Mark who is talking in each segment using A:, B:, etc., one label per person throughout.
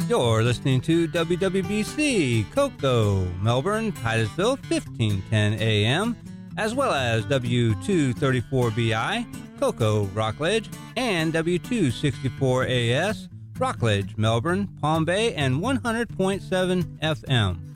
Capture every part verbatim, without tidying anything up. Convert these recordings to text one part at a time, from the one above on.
A: You're listening to W W B C, Cocoa, Melbourne, Titusville, fifteen ten A M, as well as W two thirty-four B I, Cocoa, Rockledge, and W two sixty-four A S, Rockledge, Melbourne, Palm Bay, and one hundred point seven F M.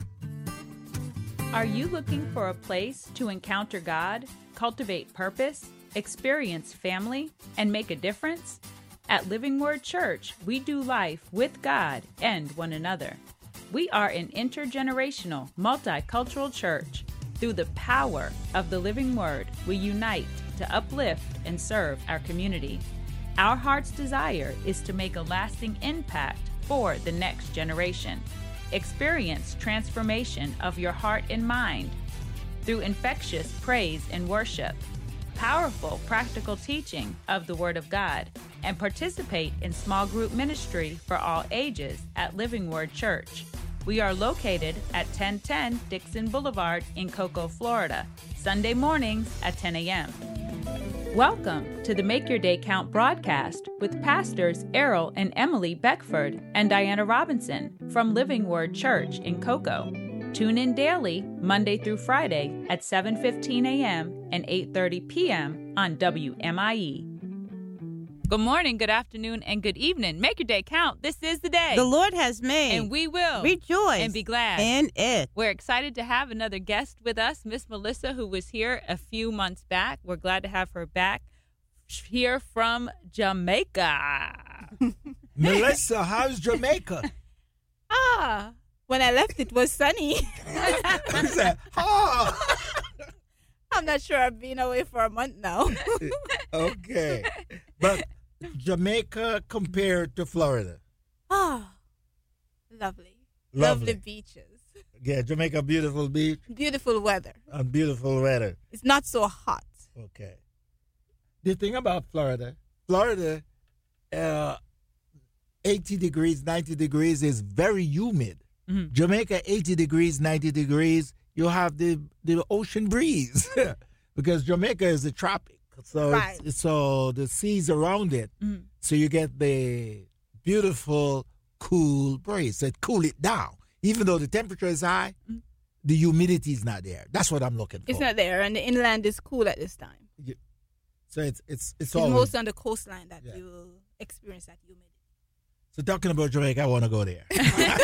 B: Are you looking for a place to encounter God, cultivate purpose, experience family, and make a difference? At Living Word Church, we do life with God and one another. We are an intergenerational, multicultural church. Through the power of the Living Word, we unite to uplift and serve our community. Our heart's desire is to make a lasting impact for the next generation. Experience transformation of your heart and mind through infectious praise and worship, powerful practical teaching of the Word of God, and participate in small group ministry for all ages at Living Word Church. We are located at ten ten Dixon Boulevard in Cocoa, Florida, Sunday mornings at ten A M Welcome to the Make Your Day Count broadcast with Pastors Errol and Emily Beckford and Diana Robinson from Living Word Church in Cocoa. Tune in daily, Monday through Friday at seven fifteen A M and eight thirty P M on W M I E. Good morning, good afternoon, and good evening. Make your day count. This is the day
C: the Lord has made.
B: And we will
C: rejoice
B: and be glad
C: in it.
B: We're excited to have another guest with us, Miss Melissa, who was here a few months back. We're glad to have her back here from Jamaica.
D: Melissa, how's Jamaica?
C: Ah, when I left, it was sunny.
D: What's that? Oh.
C: I'm not sure. I've been away for a month now.
D: Okay. But Jamaica compared to Florida.
C: Oh, lovely.
D: Lovely.
C: Lovely beaches.
D: Yeah, Jamaica, beautiful beach.
C: Beautiful weather.
D: And beautiful weather.
C: It's not so hot.
D: Okay. The thing about Florida, Florida, uh, eighty degrees, ninety degrees is very humid.
B: Mm-hmm.
D: Jamaica, eighty degrees, ninety degrees, you have the, the ocean breeze because Jamaica is a tropic. So,
C: right.
D: it's, so the seas around it.
B: Mm-hmm.
D: So you get the beautiful, cool breeze. So it cool it down. Even though the temperature is high,
B: mm-hmm.
D: the humidity is not there. That's what I'm looking for.
C: It's not there, and the inland is cool at this time.
D: Yeah. So it's it's it's,
C: It's
D: always,
C: most on the coastline that
D: Yeah.
C: you will experience that humidity.
D: So talking about Jamaica, I want to go there.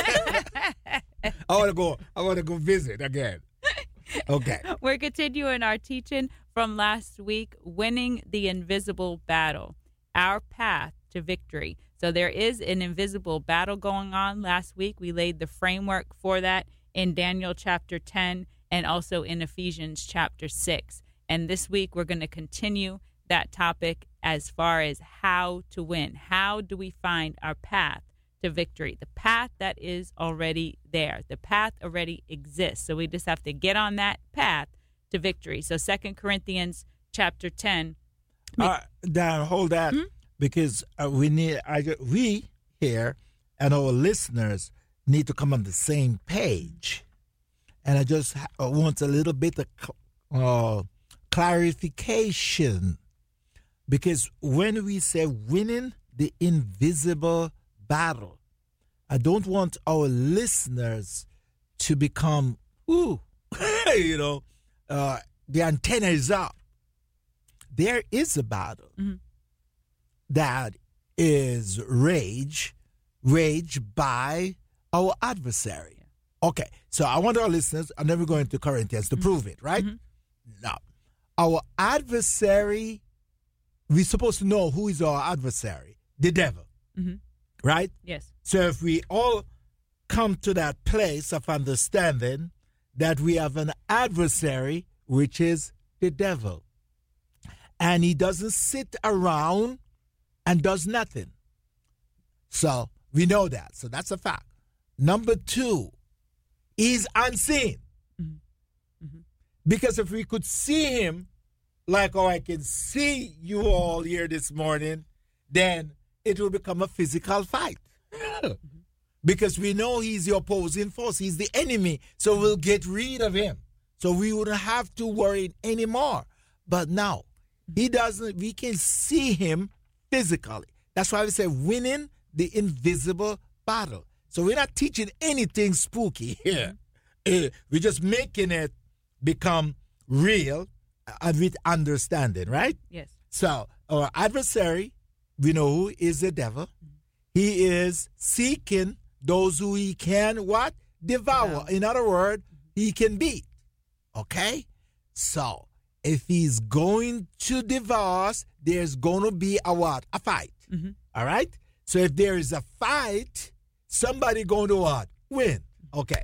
D: I want to go. I want to go visit again. Okay.
B: We're continuing our teaching from last week, Winning the Invisible Battle, Our Path to Victory. So there is an invisible battle going on. Last week, we laid the framework for that in Daniel chapter ten and also in Ephesians chapter six. And this week, we're going to continue that topic as far as how to win. How do we find our path to victory? The path that is already there. The path already exists. So we just have to get on that path to victory. So Second Corinthians chapter ten.
D: Uh, Dan, hold that,
B: Hmm?
D: because uh, we need. I we here and our listeners need to come on the same page, and I just ha- I want a little bit of uh, clarification, because when we say winning the invisible battle, I don't want our listeners to become, ooh, you know, uh, the antenna is up. There is a battle
B: Mm-hmm.
D: that is rage, raged by our adversary. Okay, so I want our listeners, I'm never going to Corinthians to mm-hmm. prove it, right?
B: Mm-hmm.
D: Now, our adversary, we're supposed to know who is our adversary, the devil,
B: Mm-hmm.
D: right?
B: Yes.
D: So if we all come to that place of understanding that we have an adversary, which is the devil, and he doesn't sit around and does nothing. So we know that. So that's a fact. Number two, he's unseen.
B: Mm-hmm. Mm-hmm.
D: Because if we could see him, like how I can see you all here this morning, then it will become a physical fight.
B: Mm-hmm.
D: Because we know he's the opposing force. He's the enemy. So we'll get rid of him. So we wouldn't have to worry anymore. But now, he doesn't, we can see him physically. That's why we say winning the invisible battle. So we're not teaching anything spooky here. Uh, we're just making it become real and with understanding, right?
B: Yes.
D: So our adversary, we know who is the devil. He is seeking those who he can what? Devour.
B: Devour.
D: In other words, he can beat. Okay? So if he's going to devour us, there's going to be a what? A fight.
B: Mm-hmm.
D: All right? So if there is a fight, somebody going to what? Win. Okay.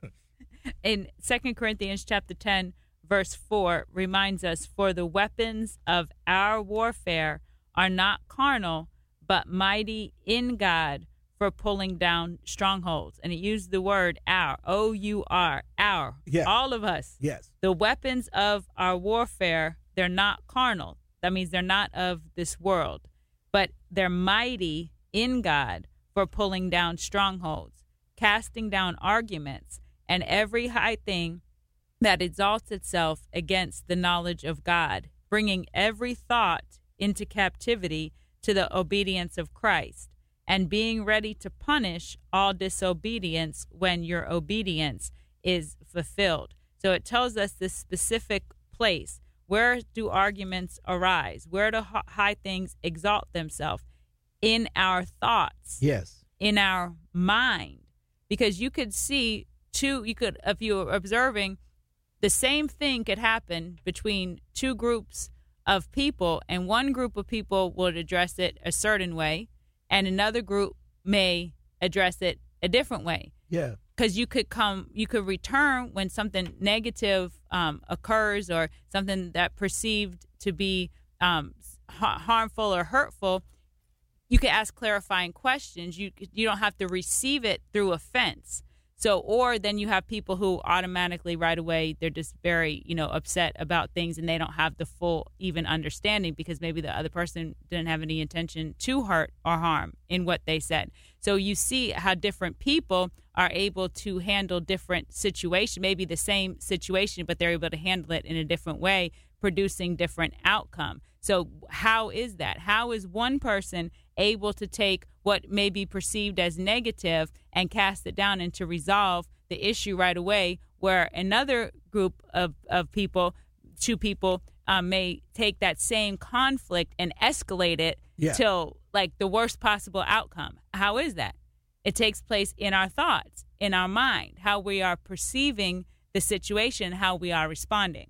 B: In Second Corinthians chapter ten, verse four, reminds us, for the weapons of our warfare are not carnal, but mighty in God for pulling down strongholds. And it used the word our, O U R, our,
D: Yeah.
B: all of us.
D: Yes.
B: The weapons of our warfare, they're not carnal. That means they're not of this world, but they're mighty in God for pulling down strongholds, casting down arguments, and every high thing that exalts itself against the knowledge of God, bringing every thought into captivity to the obedience of Christ, and being ready to punish all disobedience when your obedience is fulfilled. So it tells us this specific place. Where do arguments arise? Where do high things exalt themselves? In our thoughts.
D: Yes.
B: In our mind. Because you could see two, you could, if you were observing, the same thing could happen between two groups of people, and one group of people would address it a certain way, and another group may address it a different way.
D: Yeah.
B: Because you could come, you could return when something negative um, occurs, or something that perceived to be um, ha- harmful or hurtful. You could ask clarifying questions. You you don't have to receive it through offense. So, or then you have people who automatically right away, they're just very, you know, upset about things, and they don't have the full even understanding, because maybe the other person didn't have any intention to hurt or harm in what they said. So you see how different people are able to handle different situations, maybe the same situation, but they're able to handle it in a different way, producing different outcome. So how is that? How is one person able to take what may be perceived as negative and cast it down and to resolve the issue right away, where another group of, of people, two people, um, may take that same conflict and escalate it
D: Yeah.
B: till like the worst possible outcome? How is that? It takes place in our thoughts, in our mind, how we are perceiving the situation, how we are responding.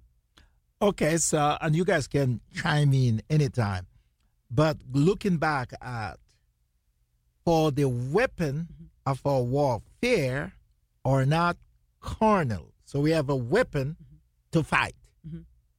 D: Okay, so, and you guys can chime in anytime. But looking back at, for the weapon
B: Mm-hmm.
D: of our warfare are not carnal. So we have a weapon
B: Mm-hmm.
D: to fight.
B: Mm-hmm.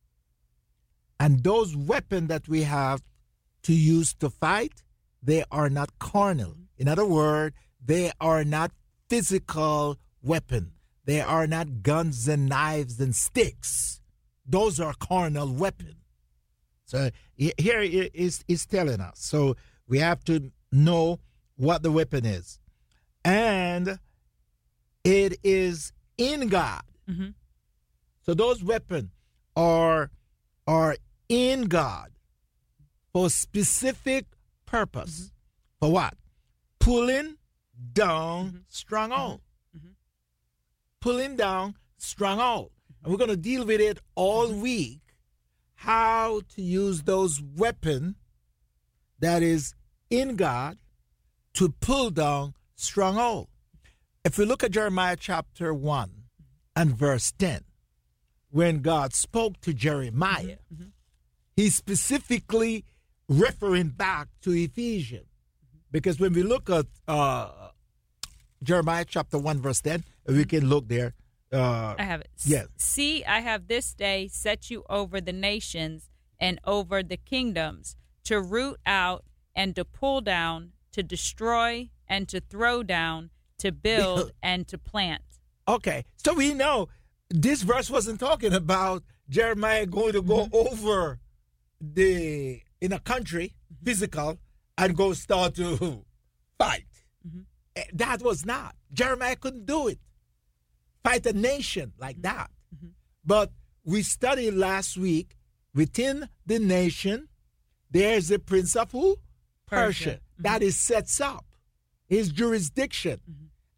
D: And those weapons that we have to use to fight, they are not carnal. In other words, they are not physical weapons. They are not guns and knives and sticks. Those are carnal weapons. So here it is, is telling us. So we have to know what the weapon is. And it is in God.
B: Mm-hmm.
D: So those weapons are, are in God for specific purpose.
B: Mm-hmm.
D: For what? Pulling down
B: Mm-hmm.
D: stronghold.
B: Mm-hmm.
D: Pulling down stronghold. And we're going to deal with it all week, how to use those weapons that is in God to pull down stronghold. If we look at Jeremiah chapter one and verse ten, when God spoke to Jeremiah,
B: Mm-hmm.
D: he specifically referring back to Ephesians. Because when we look at uh, Jeremiah chapter one verse ten, we can look there. Uh,
B: I have it.
D: Yes.
B: See, I have this day set you over the nations and over the kingdoms, to root out and to pull down, to destroy and to throw down, to build and to plant.
D: Okay, so we know this verse wasn't talking about Jeremiah going to go
B: Mm-hmm.
D: over the in a country, physical, and go start to fight.
B: Mm-hmm.
D: Eh, That was not. Jeremiah couldn't do it. Fight a nation like that.
B: Mm-hmm.
D: But we studied last week, within the nation, there's a prince of who? Persia.
B: Persia. Mm-hmm.
D: That is sets up his jurisdiction.
B: Mm-hmm.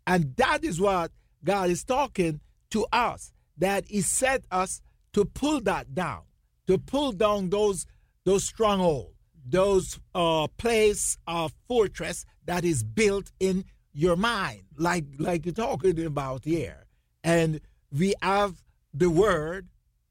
D: And that is what God is talking to us, that he set us to pull that down, to pull down those those strongholds, those uh, place of fortress that is built in your mind, like like you're talking about here. And we have the word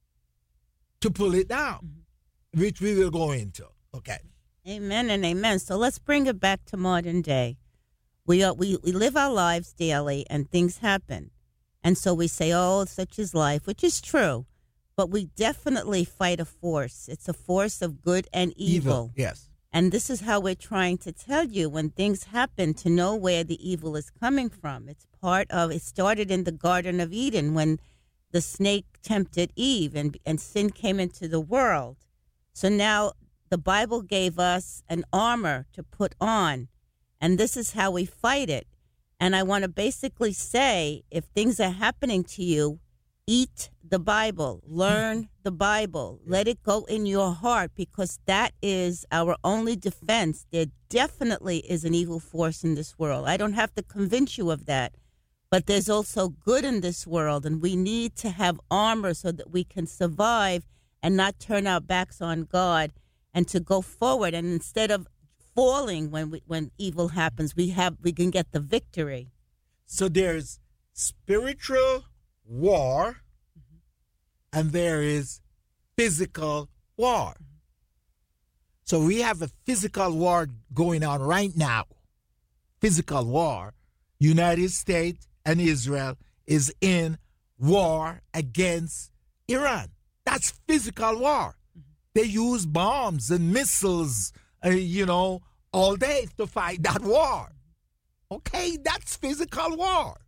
D: to pull it down, mm-hmm. which we will go into. Okay.
E: Amen and amen. So let's bring it back to modern day. We are, we we live our lives daily, and things happen. And so we say, oh, such is life, which is true. But we definitely fight a force. It's a force of good and evil.
D: Evil, yes.
E: And this is how we're trying to tell you when things happen to know where the evil is coming from. It's part of, it started in the Garden of Eden when the snake tempted Eve and, and sin came into the world. So now the Bible gave us an armor to put on, and this is how we fight it. And I want to basically say, if things are happening to you, eat the Bible, learn the Bible, let it go in your heart, because that is our only defense. There definitely is an evil force in this world. I don't have to convince you of that, but there's also good in this world, and we need to have armor so that we can survive and not turn our backs on God, and to go forward. And instead of falling when we, when evil happens, we have we can get the victory.
D: So there's spiritual war, mm-hmm. and there is physical war. Mm-hmm. So we have a physical war going on right now. Physical war. United States and Israel is in war against Iran. That's physical war. Mm-hmm. They use bombs and missiles, uh, you know, all day to fight that war. Okay, that's physical war.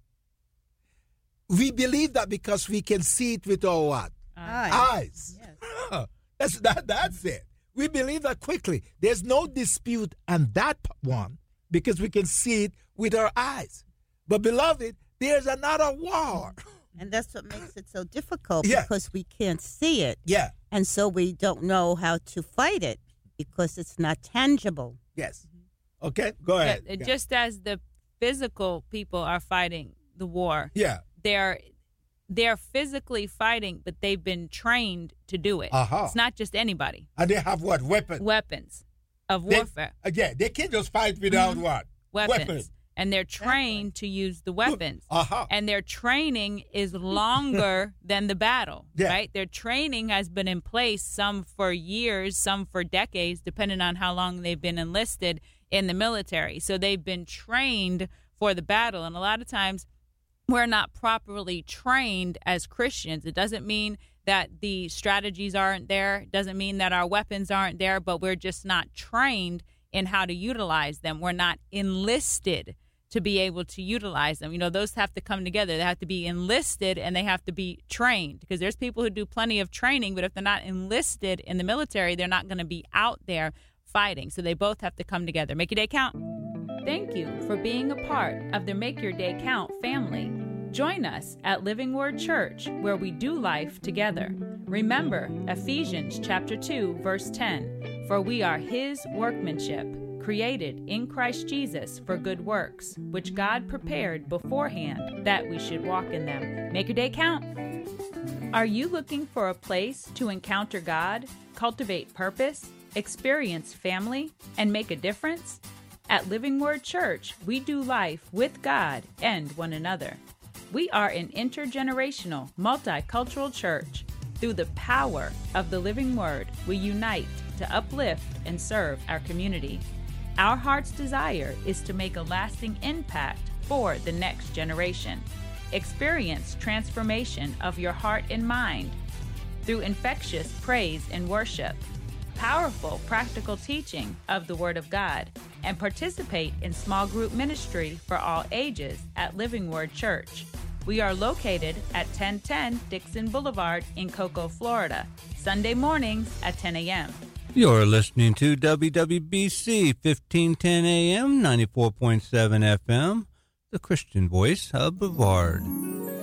D: We believe that because we can see it with our what?
E: Eyes.
D: Eyes.
E: Yes.
D: that's, that, that's it. We believe that quickly. There's no dispute on that one because we can see it with our eyes. But, beloved, there's another war.
E: And that's what makes it so difficult,
D: yeah.
E: because we can't see it.
D: Yeah.
E: And so we don't know how to fight it because it's not tangible.
D: Yes. Okay, go ahead.
B: Yeah,
D: yeah.
B: Just as the physical people are fighting the war,
D: yeah.
B: they're they're physically fighting, but they've been trained to do it.
D: Uh-huh.
B: It's not just anybody.
D: And they have what? Weapons.
B: Weapons of
D: They-
B: warfare.
D: uh, yeah, they can't just fight without
B: Mhm.
D: what?
B: Weapons. And they're trained to use the weapons.
D: Uh-huh.
B: And their training is longer than the battle,
D: Yeah.
B: right? Their training has been in place, some for years, some for decades, depending on how long they've been enlisted in the military. So they've been trained for the battle. And a lot of times we're not properly trained as Christians. It doesn't mean that the strategies aren't there. It doesn't mean that our weapons aren't there, but we're just not trained in how to utilize them. We're not enlisted to be able to utilize them. You know, those have to come together. They have to be enlisted and they have to be trained, because there's people who do plenty of training, but if they're not enlisted in the military, they're not going to be out there fighting. So they both have to come together. Make your day count. Thank you for being a part of the Make Your Day Count family. Join us at Living Word Church, where we do life together. Remember Ephesians chapter two, verse ten, for we are his workmanship, created in Christ Jesus for good works, which God prepared beforehand that we should walk in them. Make your day count. Are you looking for a place to encounter God, cultivate purpose, experience family, and make a difference? At Living Word Church, we do life with God and one another. We are an intergenerational, multicultural church. Through the power of the Living Word, we unite to uplift and serve our community. Our heart's desire is to make a lasting impact for the next generation. Experience transformation of your heart and mind through infectious praise and worship, powerful practical teaching of the Word of God, and participate in small group ministry for all ages at Living Word Church. We are located at ten ten Dixon Boulevard in Cocoa, Florida, Sunday mornings at ten a.m.
A: You're listening to W W B C fifteen ten A M, ninety-four point seven F M, the Christian voice of Brevard.